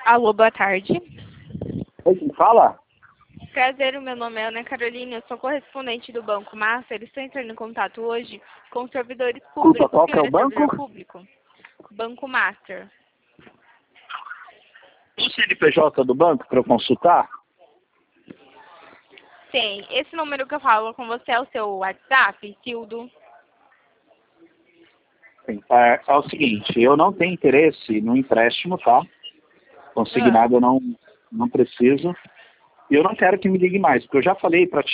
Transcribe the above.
Alô, boa tarde. Oi, quem fala? Prazer, o meu nome é Ana Carolina, eu sou correspondente do Banco Master. Estou entrando em contato hoje com servidores públicos. Qual que é o Senhor servidor banco? público? Banco Master. O CNPJ do banco para eu consultar? Tem. Esse número que eu falo com você é o seu WhatsApp, Tildo? É o seguinte, eu não tenho interesse no empréstimo, tá? Consignado eu não preciso. E eu não quero que me ligue mais, porque eu já falei para